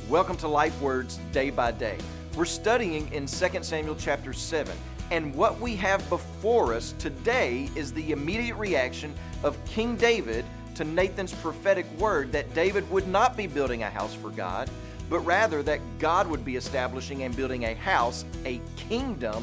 Welcome to Life Words Day by Day. We're studying in 2 Samuel chapter 7, and what we have before us today is the immediate reaction of King David to Nathan's prophetic word that David would not be building a house for God, but rather that God would be establishing and building a house, a kingdom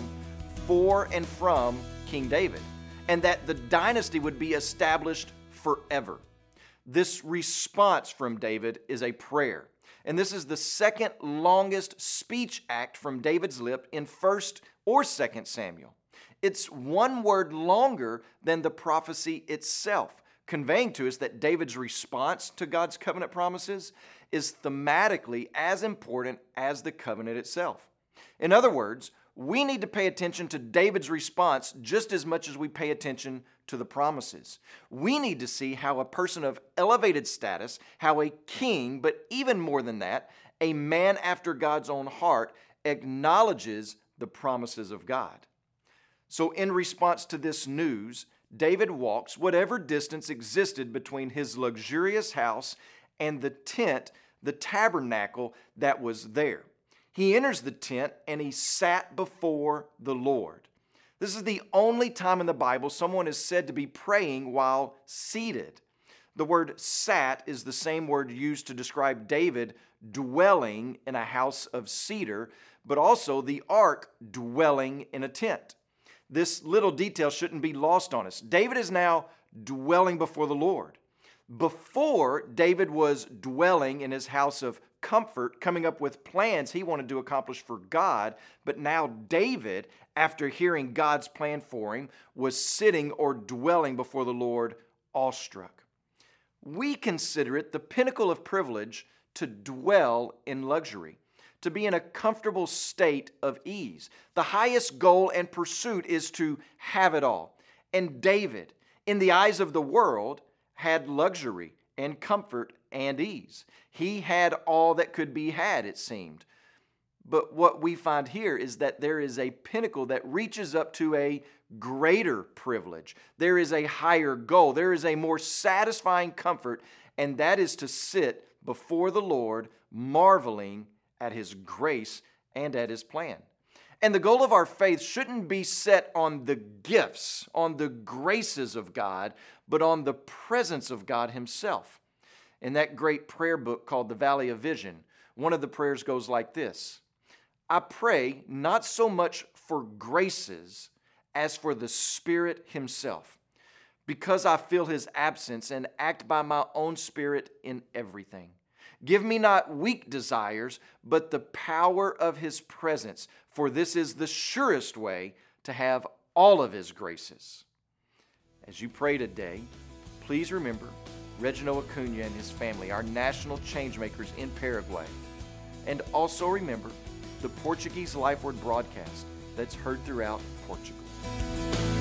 for and from King David, and that the dynasty would be established forever. This response from David is a prayer. And this is the second longest speech act from David's lip in 1 or 2 Samuel. It's one word longer than the prophecy itself, conveying to us that David's response to God's covenant promises is thematically as important as the covenant itself. In other words, we need to pay attention to David's response just as much as we pay attention to the promises. We need to see how a person of elevated status, how a king, but even more than that, a man after God's own heart, acknowledges the promises of God. So in response to this news, David walks whatever distance existed between his luxurious house and the tent, the tabernacle that was there. He enters the tent and he sat before the Lord. This is the only time in the Bible someone is said to be praying while seated. The word sat is the same word used to describe David dwelling in a house of cedar, but also the ark dwelling in a tent. This little detail shouldn't be lost on us. David is now dwelling before the Lord. Before, David was dwelling in his house of comfort, coming up with plans he wanted to accomplish for God, but now David, after hearing God's plan for him, was sitting or dwelling before the Lord, awestruck. We consider it the pinnacle of privilege to dwell in luxury, to be in a comfortable state of ease. The highest goal and pursuit is to have it all. And David, in the eyes of the world, had luxury and comfort and ease. He had all that could be had, it seemed. But what we find here is that there is a pinnacle that reaches up to a greater privilege. There is a higher goal. There is a more satisfying comfort, and that is to sit before the Lord, marveling at His grace and at His plan. And the goal of our faith shouldn't be set on the gifts, on the graces of God, but on the presence of God Himself. In that great prayer book called The Valley of Vision, one of the prayers goes like this: I pray not so much for graces as for the Spirit Himself, because I feel His absence and act by my own Spirit in everything. Give me not weak desires, but the power of His presence, for this is the surest way to have all of His graces. As you pray today, please remember Reginald Acuna and his family, our national changemakers in Paraguay. And also remember the Portuguese Life Word broadcast that's heard throughout Portugal.